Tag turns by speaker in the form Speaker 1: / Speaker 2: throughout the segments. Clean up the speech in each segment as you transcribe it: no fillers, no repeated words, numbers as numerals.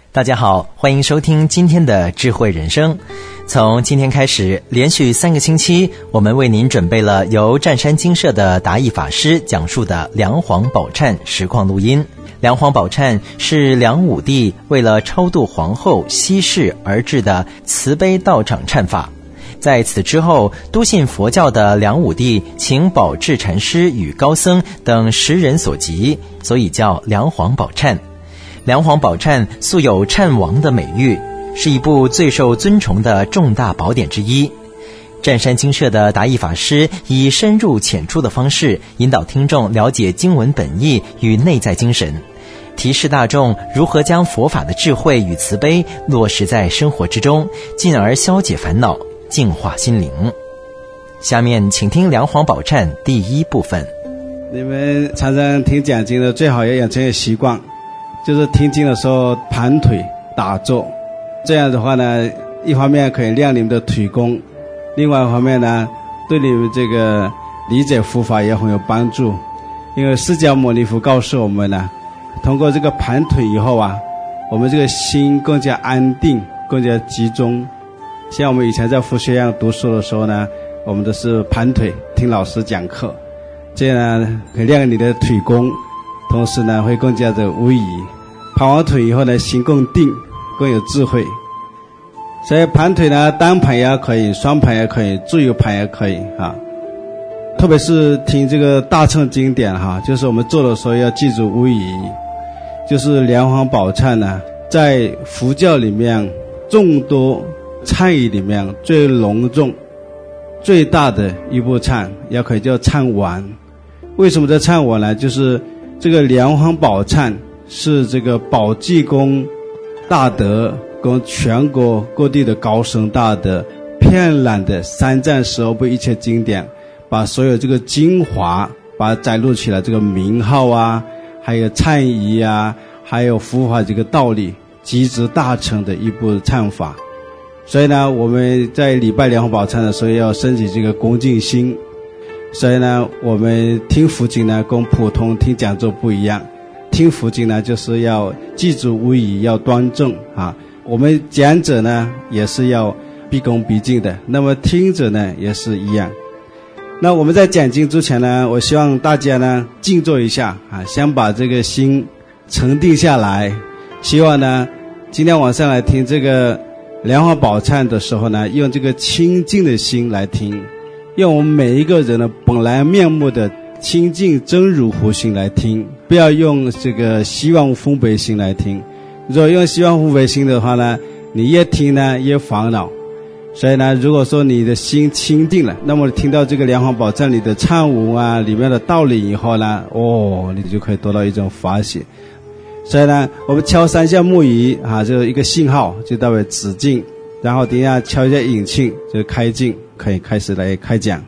Speaker 1: 大家好，欢迎收听今天的智慧人生。从今天开始，连续3个星期，我们为您准备了由湛山精舍的达义法师讲述的梁皇宝忏实况录音。梁皇宝忏是梁武帝为了超度皇后西氏而制的慈悲道场忏法。在此之后，笃信佛教的梁武帝请宝志禅师与高僧等10人所集，所以叫梁皇宝忏。梁皇宝忏素有忏王的美誉，是一部最受尊崇的重大宝典之一。湛山精舍的达义法师以深入浅出的方式引导听众了解经文本意与内在精神，提示大众如何将佛法的智慧与慈悲落实在生活之中，进而消解烦恼，净化心灵。下面请听梁皇宝忏第1部分。
Speaker 2: 你们常常听讲经的，最好要养成一个习惯，就是听经的时候盘腿打坐，这样的话呢，一方面可以练你们的腿功，另外一方面呢，对你们这个理解佛法也很有帮助。因为释迦牟尼佛告诉我们呢，通过这个盘腿以后啊，我们这个心更加安定，更加集中。像我们以前在佛学院读书的时候呢，我们都是盘腿听老师讲课，这样呢可以练你的腿功，同时呢会更加的无疑。盘完腿以后呢，心更定，更有智慧。所以盘腿呢，单盘也可以，双盘也可以，自由盘也可以啊。特别是听这个大乘经典哈，就是我们做的时候要记住无疑，就是梁皇宝忏呢，在佛教里面众多忏语里面最隆重最大的一部忏，也可以叫忏文。为什么叫忏文呢？就是这个梁皇宝忏是这个宝济公大德跟全国各地的高僧大德遍览的3藏12部一切经典，把所有这个精华把它摘录起来，这个名号啊，还有忏仪啊，还有佛法这个道理集之大成的一部忏法。所以呢，我们在礼拜梁皇宝忏的时候要升起这个恭敬心。所以呢，我们听佛经呢跟普通听讲座不一样，听佛经呢就是要记住无疑，要端正啊。我们讲者呢也是要毕恭毕敬的，那么听者呢也是一样。那我们在讲经之前呢，我希望大家呢静坐一下啊，先把这个心沉定下来。希望呢今天晚上来听这个梁皇宝忏的时候呢，用这个清净的心来听，用我们每一个人的本来面目的清净真如佛心来听，不要用这个希望分别心来听。如果用希望分别心的话呢，你越听呢越烦恼。所以呢，如果说你的心清定了，那么听到这个梁皇宝忏里的忏文啊，里面的道理以后呢，你就可以得到一种法喜。所以呢，我们敲3下木鱼啊，就一个信号就代表止境，然后等一下敲一下引磬就开境，可以开始来开讲。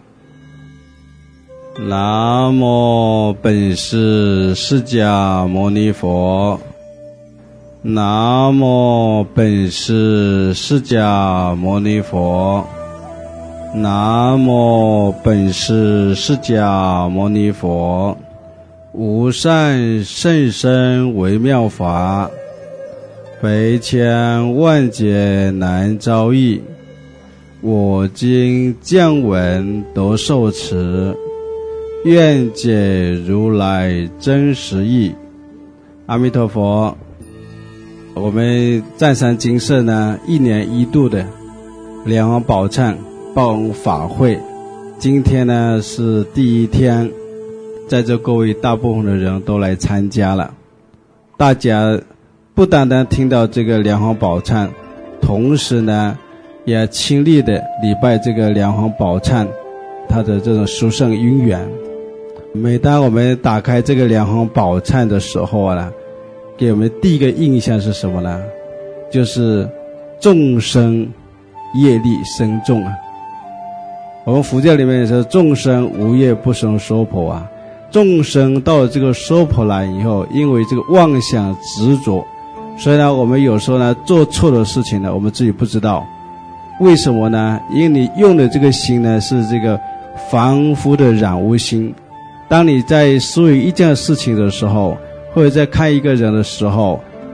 Speaker 2: 南无本师释迦牟尼佛，南无本师释迦牟尼佛，南无本师释迦牟尼佛。无上甚深微妙法，百千万劫难遭遇。我今见闻得受持，愿解如来真实义。阿弥陀佛。我们湛山精舍呢1年1度的梁皇宝忏报恩法会，今天呢是第1天，在座各位大部分的人都来参加了。大家不单单听到这个梁皇宝忏，同时呢也亲历的礼拜这个梁皇宝忏它的这种殊胜因缘。每当我们打开这个梁皇宝忏的时候呢，给我们第一个印象是什么呢？就是众生业力深重啊。我们佛教里面说众生无业不生娑婆啊，众生到了这个娑婆来以后，因为这个妄想执着，所以呢我们有时候呢做错的事情呢我们自己不知道。为什么呢？因为你用的这个心呢是这个凡夫的染污心。当你在思维一件事情的时候，或者在看一个人的时候，或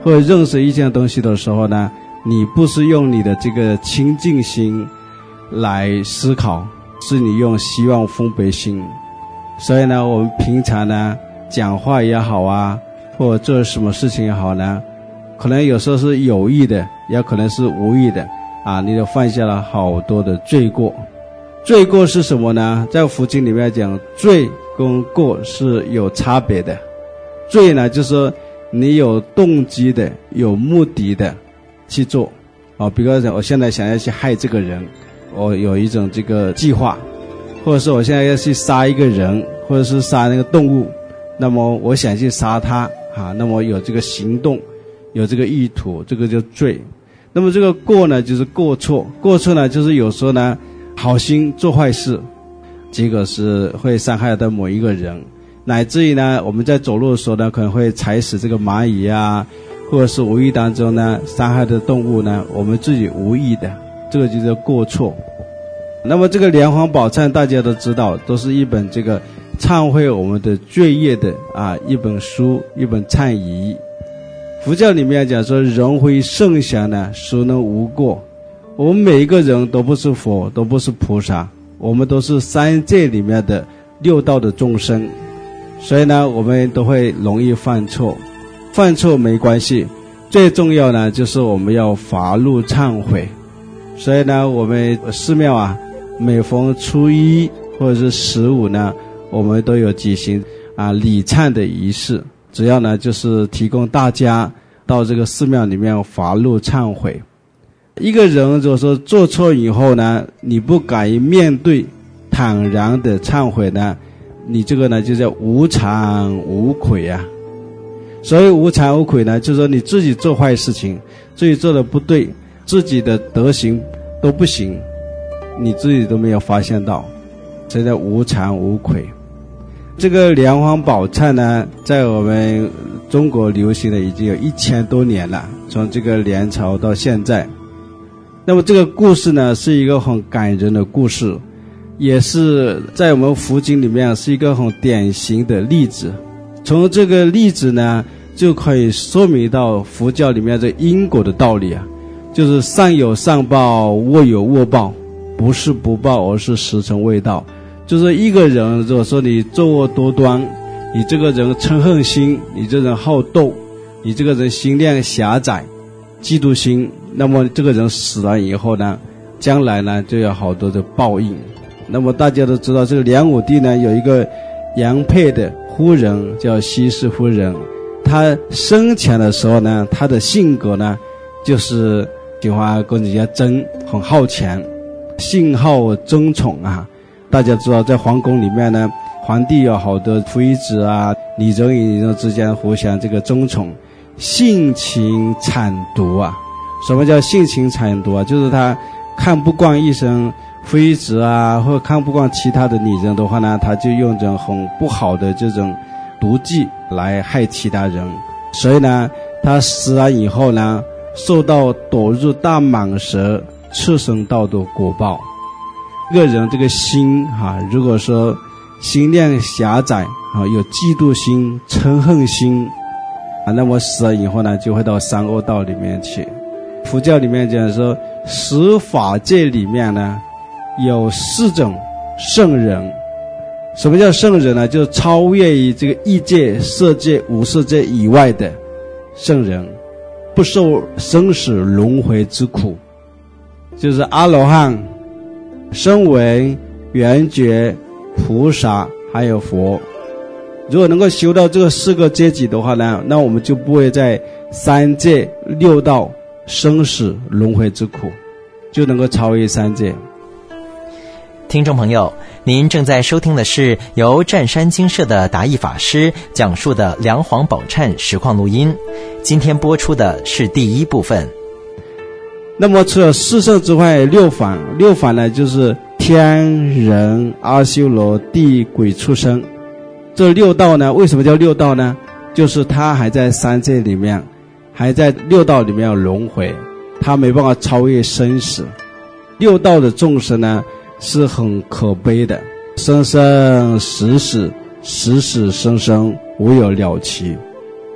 Speaker 2: 或者认识一件东西的时候呢，你不是用你的这个清净心来思考，是你用希望分别心。所以呢，我们平常呢讲话也好啊，或者做什么事情也好呢，可能有时候是有意的，也可能是无意的啊，你就犯下了好多的罪过。罪过是什么呢？在佛经里面讲，罪跟过是有差别的。罪呢，就是说你有动机的、有目的的去做啊，比如说我现在想要去害这个人，我有一种这个计划，或者是我现在要去杀一个人，或者是杀那个动物，那么我想去杀他啊，那么有这个行动，有这个意图，这个就罪。那么这个过呢，就是过错。过错呢，就是有时候呢好心做坏事，结果是会伤害到某一个人，乃至于呢我们在走路的时候呢，可能会踩死这个蚂蚁啊，或者是无意当中呢伤害的动物呢，我们自己无意的，这个就叫过错。那么这个莲花宝忏大家都知道，都是一本这个忏悔我们的罪业的啊一本书，一本忏仪。佛教里面讲说，人非圣贤呢，孰能无过？我们每一个人都不是佛，都不是菩萨，我们都是三界里面的六道的众生，所以呢我们都会容易犯错。犯错没关系，最重要呢就是我们要发露忏悔。所以呢我们寺庙啊，每逢初一或者是15呢，我们都有举行礼忏的仪式，只要呢就是提供大家到这个寺庙里面发露忏悔。一个人如果说做错以后呢，你不敢于面对，坦然的忏悔呢，你这个呢就叫无惭无愧啊。所以无惭无愧呢，就是说你自己做坏事情，自己做的不对，自己的德行都不行，你自己都没有发现到，这叫无惭无愧。这个莲花宝忏呢，在我们中国流行了已经有1000多年了，从这个元朝到现在。那么这个故事呢，是一个很感人的故事，也是在我们佛经里面是一个很典型的例子。从这个例子呢，就可以说明到佛教里面这因果的道理啊，就是善有善报，恶有恶报，不是不报，而是时辰未到。就是一个人如果说你作恶多端，你这个人嗔恨心，你这人好斗，你这个人心量狭窄，嫉妒心，那么这个人死了以后呢，将来呢就有好多的报应。那么大家都知道，这个梁武帝呢有一个杨佩的夫人叫西施夫人，她生前的时候呢，她的性格呢就是喜欢跟人家争，很好钱，性好争宠啊。大家知道在皇宫里面呢，皇帝有好多妃子啊，你人与你人之间互相这个争宠，性情谄毒啊。什么叫性情谄毒啊？就是他看不惯一生妃子啊，或者看不惯其他的女人的话呢，他就用这种很不好的这种毒计来害其他人。所以呢，他死了以后呢，受到躲入大蟒蛇畜生道的果报。一个人这个心如果说心量狭窄有嫉妒心、嗔恨心那么死了以后呢，就会到三恶道里面去。佛教里面讲说，十法界里面呢有4种圣人。什么叫圣人呢？就是超越于这个异界、色界、无色界以外的圣人，不受生死轮回之苦，就是阿罗汉、声闻、缘觉、菩萨还有佛。如果能够修到这个4个阶级的话呢，那我们就不会在3界6道生死轮回之苦，就能够超越3界。
Speaker 1: 听众朋友，您正在收听的是由湛山精舍的达义法师讲述的梁皇宝忏实况录音，今天播出的是第1部分。
Speaker 2: 那么除了4圣之外，6凡。6凡呢，就是天、人、阿修罗、地、鬼、畜生。这6道呢，为什么叫6道呢？就是他还在3界里面，还在6道里面有轮回，他没办法超越生死。6道的众生呢是很可悲的，生生死死，死死生生，无有了期。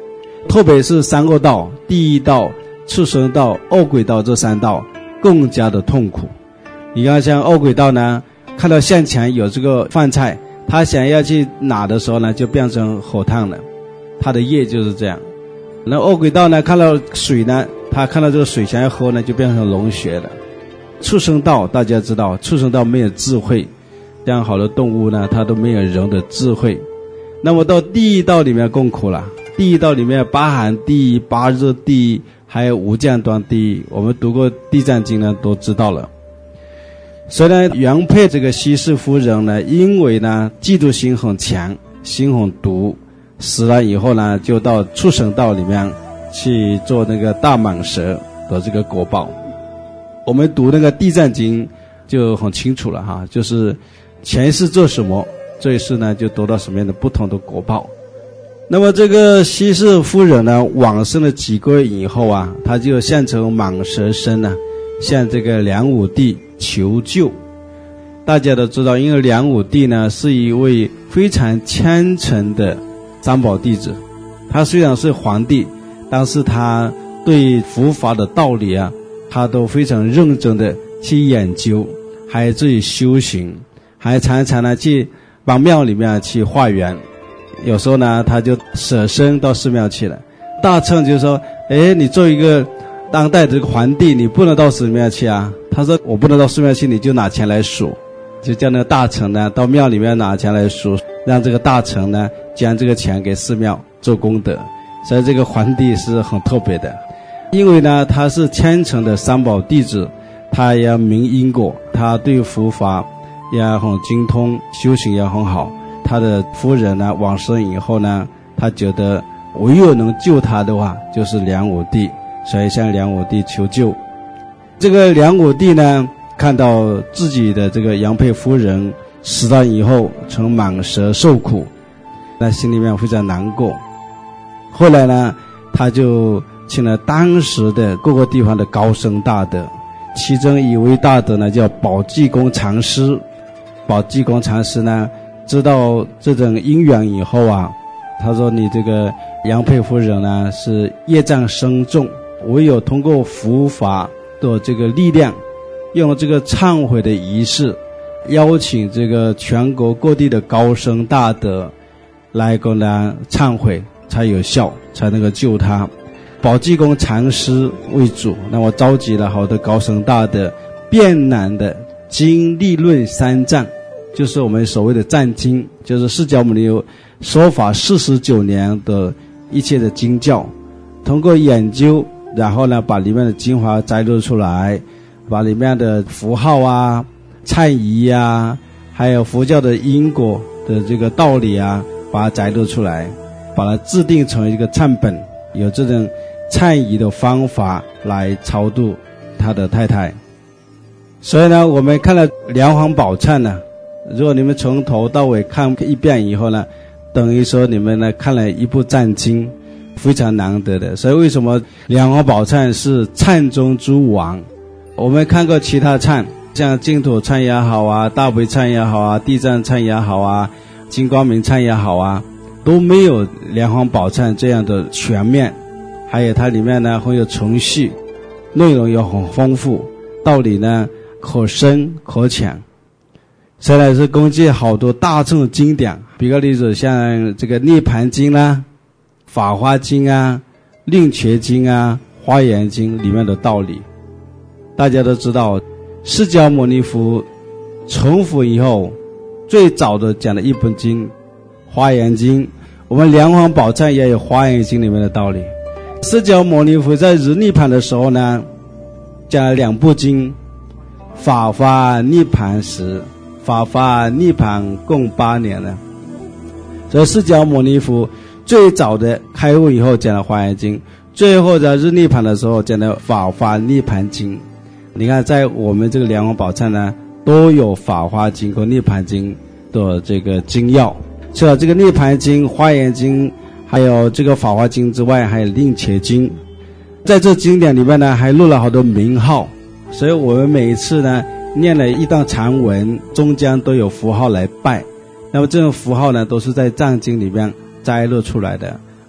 Speaker 2: 特别是三恶道、地狱道、畜生道、恶鬼道这三道更加的痛苦。你看像恶鬼道呢，看到向前有这个饭菜，他想要去拿的时候呢，就变成火炭了，他的业就是这样。那恶鬼道呢，看到水呢，他看到这个水想要喝呢，就变成龙血了。畜生道大家知道，畜生道没有智慧，这样好的动物呢，它都没有人的智慧。那么到地狱道里面更苦了，地狱道里面八寒地狱、八热地狱，还有无间断地狱，我们读过地藏经呢都知道了。所以呢，原配这个西施夫人呢，因为呢嫉妒心很强，心很毒，死了以后呢，就到畜生道里面去做那个大蟒蛇的这个果报。我们读那个地藏经就很清楚了哈，就是前世做什么，这一世呢就得到什么样的不同的果报。那么这个西施夫人呢，往生了几个月以后啊，她就现成蟒蛇身呢，向这个梁武帝求救。大家都知道，因为梁武帝呢是一位非常虔诚的三宝弟子，他虽然是皇帝，但是他对佛法的道理啊，他都非常认真的去研究，还自己修行，还常常呢去往庙里面去化缘。有时候呢，他就舍身到寺庙去了。大乘就说，你做一个当代的这个皇帝，你不能到寺庙去啊。他说我不能到寺庙去，你就拿钱来数，就叫那个大臣呢到庙里面拿钱来数，让这个大臣呢将这个钱给寺庙做功德。所以这个皇帝是很特别的，因为呢他是虔诚的三宝弟子，他也明因果，他对佛法也很精通，修行也很好。他的夫人呢往生以后呢，他觉得唯有能救他的话就是梁武帝，所以向梁武帝求救。这个梁武帝呢，看到自己的这个杨佩夫人死了以后成蟒蛇受苦，那心里面非常难过。后来呢，他就请了当时的各个地方的高僧大德，其中一位大德呢叫宝济公禅师。宝济公禅师呢知道这种因缘以后啊，他说你这个杨佩夫人呢是业障深重，唯有通过佛法的这个力量，用这个忏悔的仪式，邀请这个全国各地的高僧大德来跟他忏悔才有效，才能够救他。宝济公禅师为主，那么召集了好多高僧大德，遍览的经历论三藏，就是我们所谓的藏经，就是释迦牟尼说法49年的一切的经教，通过研究，然后呢把里面的精华摘录出来，把里面的符号啊、忏仪啊，还有佛教的因果的这个道理啊，把它摘录出来，把它制定成一个忏本，有这种忏仪的方法来超度他的太太。所以呢，我们看了梁皇宝忏呢，如果你们从头到尾看一遍以后呢，等于说你们呢看了一部藏经，非常难得的。所以为什么梁皇宝忏是忏中诸王？我们看过其他忏，像净土忏也好啊，大悲忏也好啊，地藏忏也好啊，金光明忏也好啊，都没有梁皇宝忏这样的全面。还有它里面呢很有程序，内容也很丰富，道理呢可深可浅。再来是根据好多大乘经典，比个例子，像这个涅盘经啦、法华经啊、令觉经啊、华严经里面的道理。大家都知道，释迦牟尼佛成佛以后最早的讲的一本经华严经，我们梁皇宝忏也有华严经里面的道理。释迦牟尼佛在入涅盘的时候呢，讲了2部经，法华涅盘时，法华涅盘共8年了。所以释迦牟尼佛最早的开悟以后讲了华严经，最后在入涅盘的时候讲了法华涅盘经。你看在我们这个梁皇宝忏呢，都有法华经和涅盘经的这个经要。除了这个涅盘经、华严经还有这个法华经之外，还有令觉经。在这经典里面呢，还录了好多名号，所以我们每一次呢念了一段长文，中间都有符号来拜。那么这种符号呢，都是在藏经里面摘录出来的。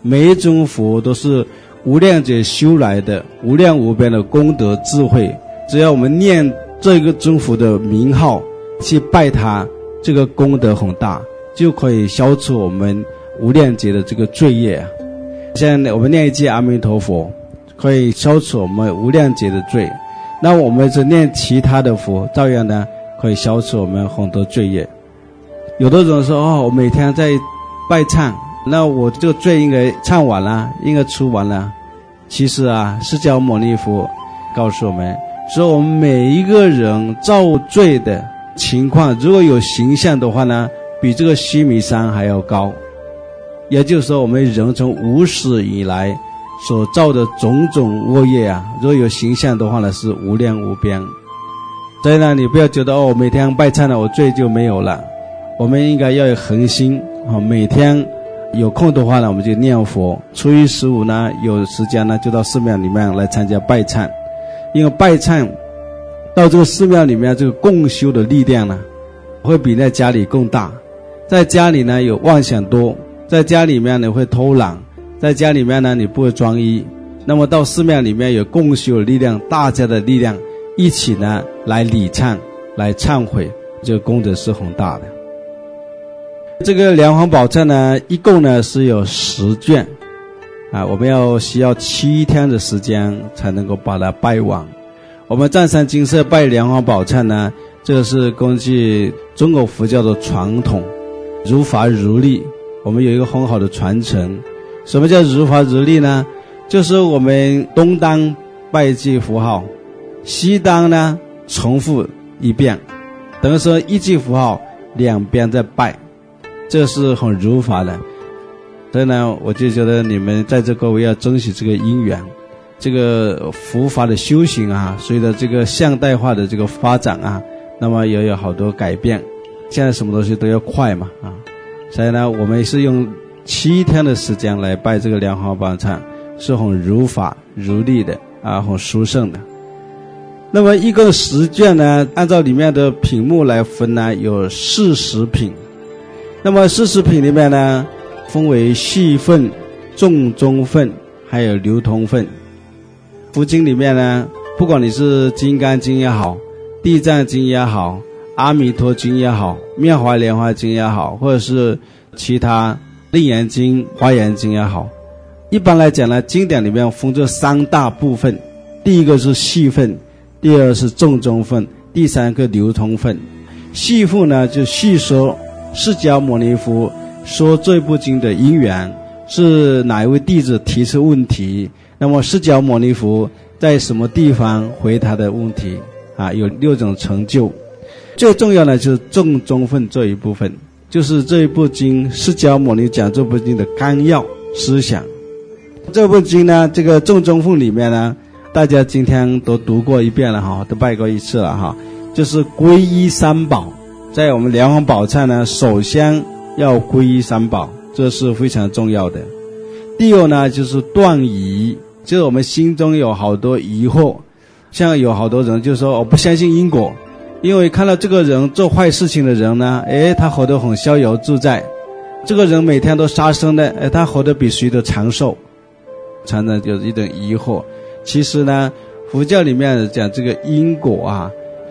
Speaker 2: 每一尊佛都是无量劫修来的无量无边的功德智慧，只要我们念这个尊佛的名号去拜他，这个功德很大，就可以消除我们无量劫的这个罪业啊。像我们念一句阿弥陀佛，可以消除我们无量劫的罪，那我们是念其他的佛，照样呢可以消除我们很多罪业。有的人说我每天在拜忏，那我这个罪应该忏完了，应该除完了。其实啊，释迦牟尼佛告诉我们说，我们每一个人造罪的情况，如果有形象的话呢，比这个须弥山还要高。也就是说，我们人从无始以来所造的种种恶业啊，如果有形象的话呢，是无量无边。所以呢，你不要觉得我每天拜忏了，我罪就没有了。我们应该要有恒心每天有空的话呢，我们就念佛。初一十五呢，有时间呢，就到寺庙里面来参加拜忏。因为拜忏到这个寺庙里面，这个共修的力量呢，会比在家里更大。在家里呢，有妄想多，在家里面呢会偷懒，在家里面呢你不会专一。那么到寺庙里面有共修的力量，大家的力量一起呢来礼忏，来忏悔，这个功德是很大的。这个梁皇宝忏呢，一共呢是有10卷我们需要7天的时间才能够把它拜完。我们湛山精舍拜梁皇宝忏呢，这个是根据中国佛教的传统，如法如律，我们有一个很好的传承。什么叫如法如律呢？就是我们东当拜一句符号，西当呢重复一遍，等于说一句符号两边在拜，这是很如法的。所以呢，我就觉得你们在这各位要珍惜这个因缘。这个佛法的修行啊，随着这个现代化的这个发展啊，那么也有好多改变。现在什么东西都要快嘛所以呢，我们是用7天的时间来拜这个梁皇宝忏，是很如法如律的很殊胜的。那么一共10卷呢，按照里面的品目来分呢，有40品。那么40品里面呢，分为细分、重中分还有流通分。佛经里面呢，不管你是金刚经也好，地藏经也好，阿弥陀经也好，妙华莲华经也好，或者是其他楞严经、华严经也好，一般来讲呢，经典里面分这3大部分。第一个是细分，第二是重中分，第三个流通分。细分呢，就细说释迦牟尼佛说这部经的因缘，是哪一位弟子提出问题，那么释迦牟尼佛在什么地方回答的问题有6种成就。最重要的就是重中分这一部分，就是这一部经释迦牟尼讲这部经的纲要思想。这部经呢，这个重中分里面呢，大家今天都读过一遍了都拜过一次了就是皈依三宝。在我们梁皇宝忏呢，首先要皈依三宝，这是非常重要的。第二呢，就是断疑，就是我们心中有好多疑惑，像有好多人就说我不相信因果，因为看到这个人做坏事情的人呢，他活得很逍遥自在，这个人每天都杀生的，他活得比谁都长寿，常常有一种疑惑。其实呢，佛教里面讲这个因果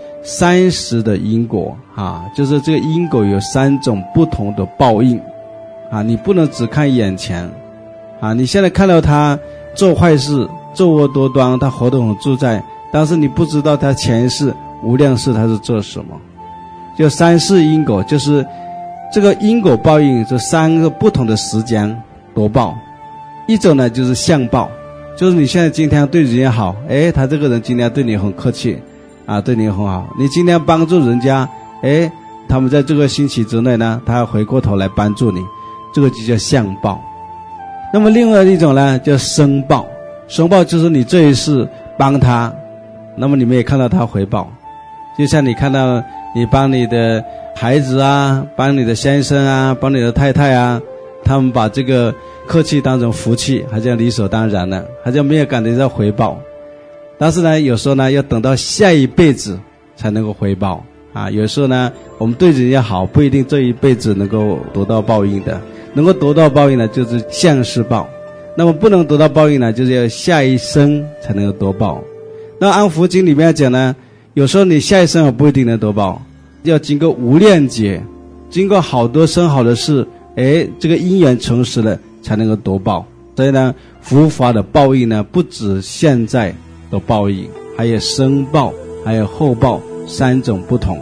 Speaker 2: 30的因果就是这个因果有3种不同的报应你不能只看眼前你现在看到他做坏事、作恶多端，他活得很自在，但是你不知道他前世无量世他是做什么。就3世因果，就是这个因果报应，这3个不同的时间多报。一种呢就是相报，就是你现在今天对人家好，他这个人今天对你很客气对你很好，你今天帮助人家，他们在这个星期之内呢，他回过头来帮助你，这个就叫相报。那么另外一种呢叫生报，生报就是你这一世帮他，那么你们也看到他回报。就像你看到你帮你的孩子帮你的先生帮你的太太他们把这个客气当成福气，好像理所当然了，好像没有感觉到回报。但是呢，有时候呢要等到下一辈子才能够回报有时候呢我们对人家好，不一定这一辈子能够得到报应的，能够得到报应的就是相世报那么不能得到报应呢，就是要下一生才能够得报。那按佛经里面讲呢，有时候你下一生也不一定能得报，要经过无量劫，经过好多生好的事，这个因缘成实了才能够得报。所以呢，佛法的报应呢，不止现在的报应，还有生报，还有后报3种不同。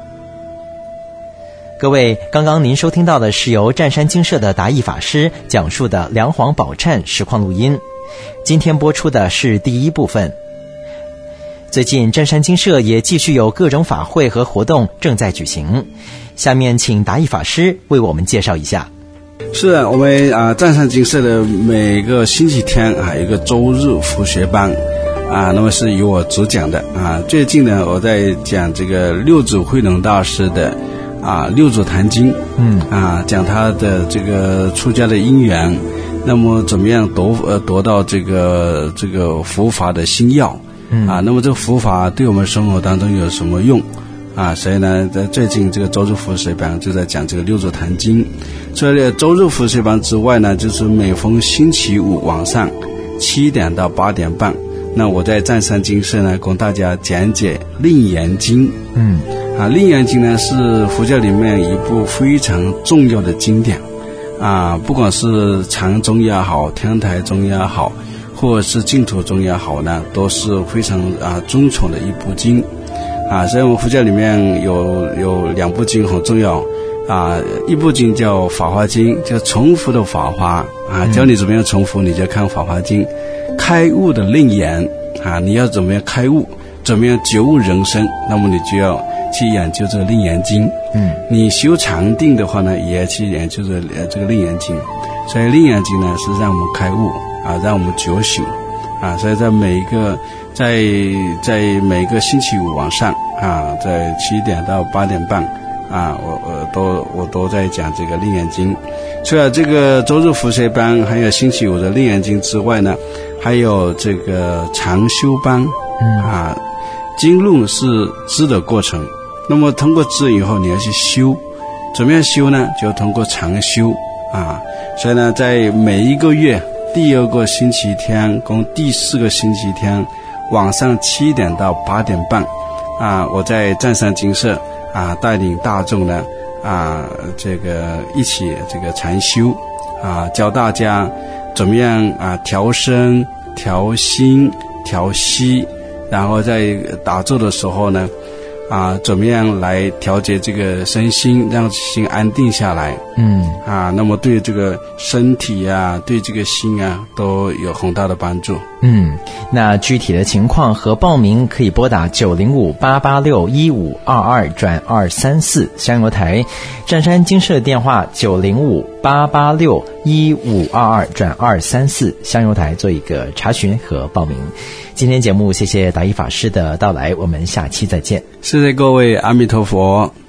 Speaker 1: 各位，刚刚您收听到的是由湛山精舍的达义法师讲述的梁皇宝忏实况录音。今天播出的是第一部分。最近湛山精舍也继续有各种法会和活动正在举行，下面请达义法师为我们介绍一下。
Speaker 2: 是我们湛山精舍的每个星期天有一个周日佛学班那么是由我主讲的最近呢，我在讲这个六祖慧能大师的六祖坛经讲他的这个出家的因缘，那么怎么样得到这个佛法的心要那么这个佛法对我们生活当中有什么用所以呢，在最近这个周日佛学班就在讲这个六祖坛经。除了周日佛学班之外呢，就是每逢星期五晚上7点到8点半，那我在湛山精舍呢，供大家讲解楞严经。楞严经呢是佛教里面一部非常重要的经典不管是禅宗也好，天台宗也好，或者是净土宗也好呢，都是非常尊崇的一部经所以我们佛教里面有2部经很重要一部经叫法华经，叫重复的法华教你怎么样重复，你就看法华经。开悟的楞严你要怎么样开悟，怎么样觉悟人生，那么你就要去研究这个楞严经你修禅定的话呢，也要去研究这个楞严经。所以楞严经呢是让我们开悟让我们觉醒所以在每个星期五晚上在7点到8点半我都在讲这个楞严经。除了这个周日佛学班还有星期五的楞严经之外呢，还有这个禅修班经论是知的过程，那么通过知以后你要去修，怎么样修呢？就通过禅修所以呢，在每一个月第2个星期天共第4个星期天晚上7点到8点半我在湛山精舍带领大众呢这个一起这个禅修教大家怎么样调身、调心、调息，然后在打坐的时候呢怎么样来调节这个身心，让心安定下来那么对这个身体对这个心都有很大的帮助。
Speaker 1: 那具体的情况和报名可以拨打905-886-1522-234香油台，湛山精舍电话905-886-1522-234香油台做一个查询和报名。今天节目谢谢达义法师的到来，我们下期再见。
Speaker 2: 谢谢各位，阿弥陀佛。